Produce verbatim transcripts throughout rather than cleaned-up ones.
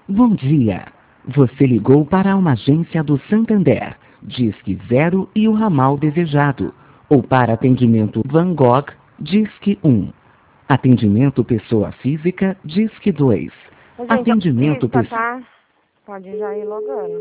Bom dia. Você ligou para uma agência do Santander. Disque zero e o ramal desejado. Ou para atendimento Van Gogh, Disque um. Atendimento pessoa física, Disque dois. Ô, gente, Atendimento autista, pessoa... tá? Pode já ir logando.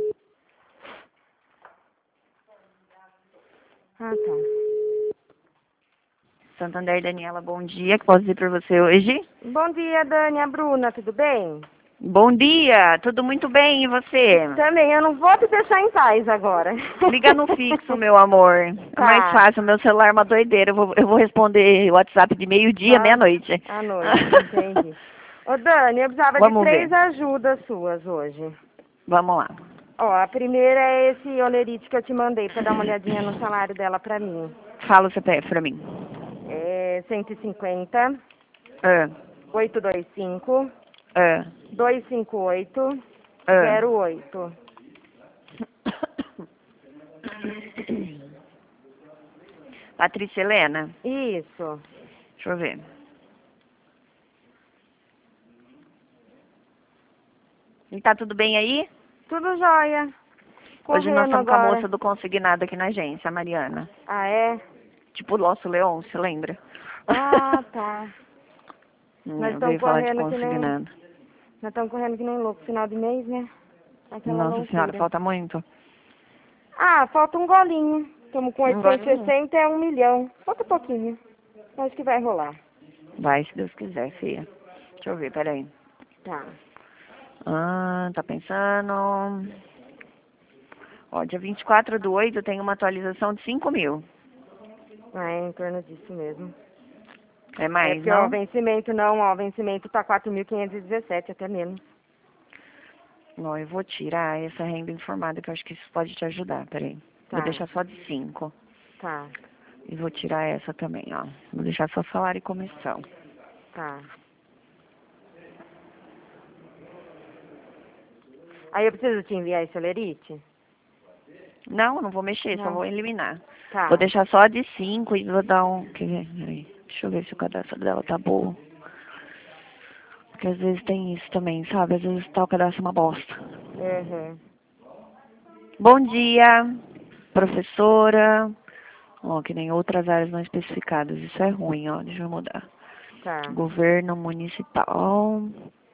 Ah, tá. Santander, Daniela, bom dia. O que posso dizer para você hoje? Bom dia, Dani. A Bruna, tudo bem? Bom dia, tudo muito bem, e você? Também, eu não vou te deixar em paz agora. Liga no fixo, meu amor. Tá. É mais fácil, meu celular é uma doideira. Eu vou, eu vou responder o WhatsApp de meio-dia, Só meia-noite. À noite, entendi. Ô, Dani, eu precisava Vamos de três ver. ajudas suas hoje. Vamos lá. Ó, a primeira é esse olerite que eu te mandei pra dar uma olhadinha no salário dela pra mim. Fala o C P F pra mim. É cento e cinquenta, Ah, oitocentos e vinte e cinco, ah, duzentos e cinquenta e oito, ah. zero oito. Patrícia Helena, Isso. deixa eu ver. E tá tudo bem aí? Tudo jóia. Hoje nós Correndo estamos com a agora. moça do consignado aqui na agência, a Mariana. Ah, é? Tipo o nosso Leon, você lembra? Ah, tá. Nós Hum, estamos veio falar de correndo que nem... consignado. Nós estamos correndo que nem louco final de mês, né? Aquela Nossa loucura. senhora, falta muito. Ah, falta um golinho. Estamos com Um oitocentos e golinho? sessenta, é um milhão. Falta um pouquinho. Acho que vai rolar. Vai, se Deus quiser, filha. Deixa eu ver, peraí. Tá. Ah, tá pensando. Ó, dia vinte e quatro do oito tem uma atualização de cinco mil. Ah, é em torno disso mesmo. É É mais, porque, ó, o não? vencimento não, ó, o vencimento tá quatro mil quinhentos e dezessete, até menos. Não, eu vou tirar essa renda informada, que eu acho que isso pode te ajudar, peraí. Tá. Vou deixar só de cinco. Tá, E vou tirar essa também, ó. Vou deixar só salário e comissão. tá. Aí eu preciso te enviar esse olerite? Não, eu não vou mexer, só Não. vou eliminar. Tá. Vou deixar só de cinco e vou dar um... quer ver? Peraí. Deixa eu ver se o cadastro dela tá bom. Porque às vezes tem isso também, sabe? Às vezes tá o cadastro uma bosta. Uhum. Bom dia, professora. Ó, que nem outras áreas não especificadas. Isso é ruim, ó. Deixa eu mudar. Tá. Governo municipal.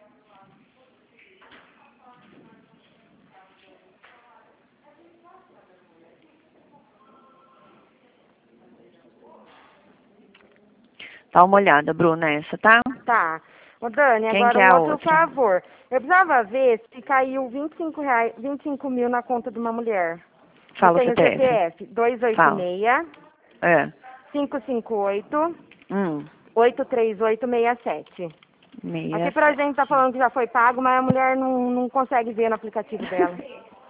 Dá uma olhada, Bruna, essa, tá? Tá. Ô, Dani, Quem agora que é um a outro outra? favor. Eu precisava ver se caiu vinte e cinco reais, vinte e cinco mil na conta de uma mulher. Fala o Eu tenho o C P C P F. F dois oito Fala. seis, É. cinco cinco oito, Hum. oito três oito seis sete. Meia Aqui pra sete. gente tá falando que já foi pago, mas a mulher não, não consegue ver no aplicativo dela.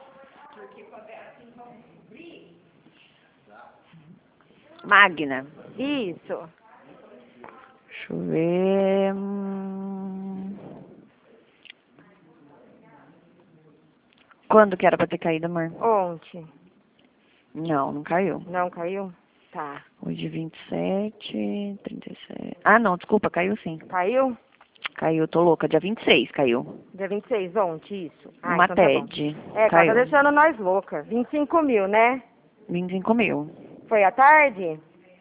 Magna. Isso. Deixa eu ver. Hum. Quando que era pra ter caído, amor? Ontem. Não, não caiu. Não caiu? Tá. Hoje vinte e sete, trinta e sete. Ah, não, desculpa, caiu sim. Caiu? Caiu, tô louca. Dia vinte e seis caiu. Dia vinte e seis, ontem, isso. Ah, Uma então tá bom. TED. É, ela tá Caiu. deixando nós louca. vinte e cinco mil, né? vinte e cinco mil. Foi à tarde?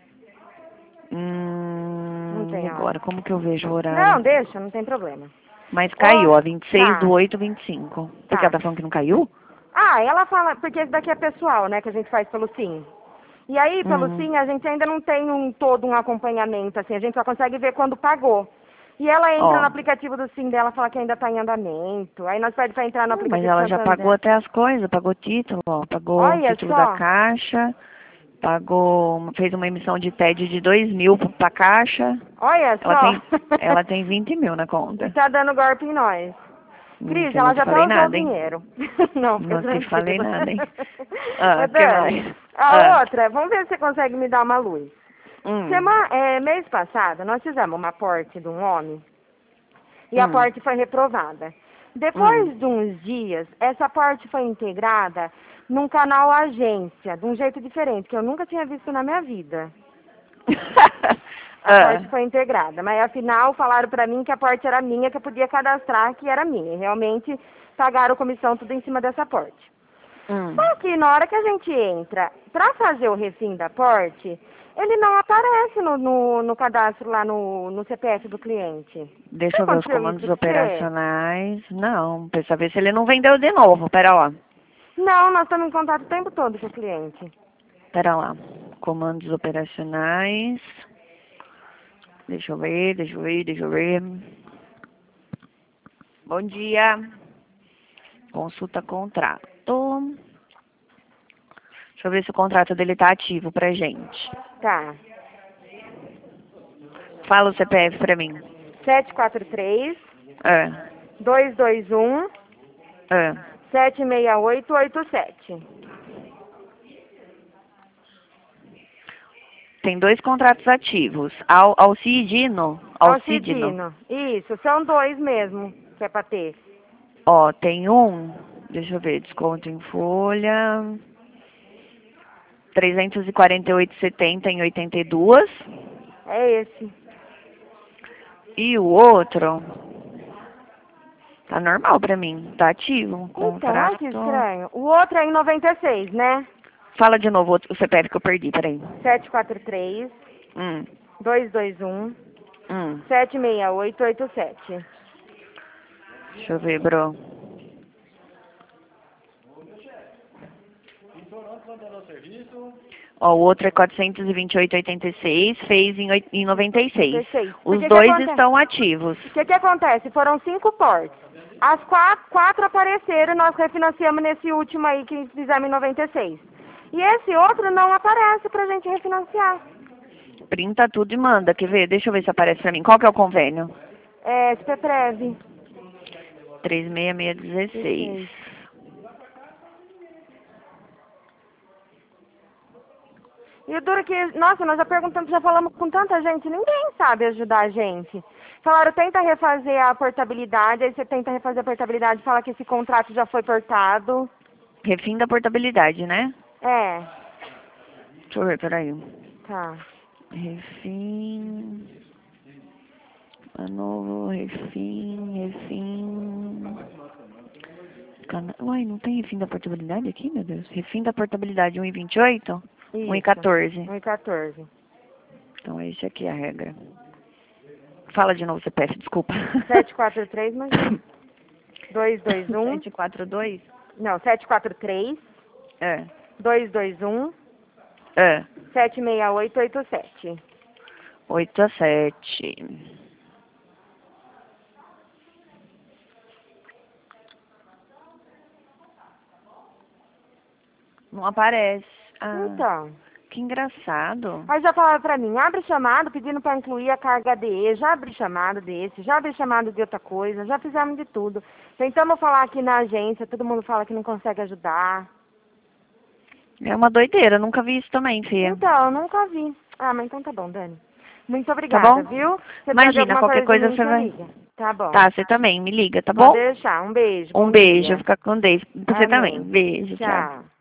Hum, Não tem e hora. agora, como que eu vejo o horário? Não, deixa, não tem problema. Mas caiu, Ô, ó, vinte e seis tá. do oito, vinte e cinco. Por que Tá. ela tá falando que não caiu? Ah, ela fala, porque esse daqui é pessoal, né, que a gente faz pelo Sim. E aí, pelo Hum. Sim, a gente ainda não tem um todo um acompanhamento, assim, a gente só consegue ver quando pagou. E ela entra Ó. no aplicativo do Sim dela, fala que ainda está em andamento. Aí nós pedimos para entrar no Não, mas aplicativo ela já Santander. pagou até as coisas, pagou título, ó, pagou o Olha título da só. caixa, pagou, fez uma emissão de TED de dois mil pra caixa. Olha Ela só. tem, ela tem vinte mil na conta. E tá dando golpe em nós. Hum, Cris, eu não ela te já até falei usou o nada, hein? dinheiro. Não, fica Não te tranquila. falei nada, hein? Ah, Ô, o que Dani, mais? a Ah, outra, vamos ver se você consegue me dar uma luz. hum, Sema, é, mês passado, nós fizemos uma porte de um homem e a hum, porte foi reprovada. Depois hum. de uns dias, essa porte foi integrada num canal agência, de um jeito diferente, que eu nunca tinha visto na minha vida. A Ah. porte foi integrada. Mas afinal falaram pra mim que a porte era minha, que eu podia cadastrar que era minha. E realmente pagaram comissão tudo em cima dessa porte. Hum. Só que na hora que a gente entra pra fazer o refim da porte, ele não aparece no, no, no cadastro lá no, no C P F do cliente. Deixa eu ver os Aconteceu comandos isso com você? operacionais. Não, precisa ver se ele não vendeu de novo. Pera lá. Não, nós estamos em contato o tempo todo com o cliente. Pera lá. Comandos operacionais. Deixa eu ver, deixa eu ver, deixa eu ver. Bom dia. Consulta contrato. Deixa eu ver se o contrato dele tá ativo pra gente. Tá. Fala o C P F pra mim. sete quatro três, É, dois dois um, é. sete seis oito oito sete. Tem dois contratos ativos. Al, Alcidino. Alcidino. Alcidino. Isso, são dois mesmo que é pra ter. Ó, tem um. Deixa eu ver, desconto em folha. trezentos e quarenta e oito reais e setenta centavos em oitenta e dois. É esse. E o outro tá normal pra mim, tá ativo. Então, Contrato. olha que estranho. O outro é em noventa e seis, né? Fala de novo o C P F que eu perdi, peraí. sete quatro três, Hum, dois dois um, hum. sete seis oito oito sete. Deixa eu ver, bro. Ó, o outro é quatrocentos e vinte e oito reais e oitenta e seis, fez em, oit- em noventa e seis. noventa e seis. Os Porque que dois acontece? estão ativos. O que que acontece? Foram cinco portes. As quatro, quatro apareceram e nós refinanciamos nesse último aí que fizemos em noventa e seis. E esse outro não aparece pra gente refinanciar. Printa tudo e manda, quer ver? Deixa eu ver se aparece pra mim. Qual que é o convênio? É, S P Prev. três seis seis um seis. E o duro que, nossa, nós já perguntamos, já falamos com tanta gente, ninguém sabe ajudar a gente. Falaram, tenta refazer a portabilidade, aí você tenta refazer a portabilidade, fala que esse contrato já foi portado. Refim da portabilidade, né? É, Deixa eu ver, peraí. tá. Refim. A novo, refim, refim. Cana... Uai, não tem refim da portabilidade aqui, meu Deus? Refim da portabilidade um e vinte e oito? um e quatorze. um e quatorze. Então, esse aqui é a regra. Fala de novo, C P F, desculpa. sete quatro três, mas... dois dois um. sete quatro dois? Não, sete quatro três, É. dois dois um, É. sete seis oito oito sete. oito a sete. Não aparece. Ah, Então, que engraçado. aí já falaram pra mim, abre chamado pedindo pra incluir a carga D E, já abre chamado desse, já abre chamado de outra coisa, já fizemos de tudo. Tentamos falar aqui na agência, todo mundo fala que não consegue ajudar. É uma doideira, nunca vi isso também, filha. Então, eu nunca vi. Ah, mas então tá bom, Dani. Muito obrigada, Tá bom? viu? Você Imagina, alguma qualquer coisa de mim, você vai- liga. Tá bom. Tá, você também, me liga, tá Pode bom? deixar. Um beijo. Um bom beijo, dia. fica com Deus. Você Amém. também. Beijo, tchau. Tchau.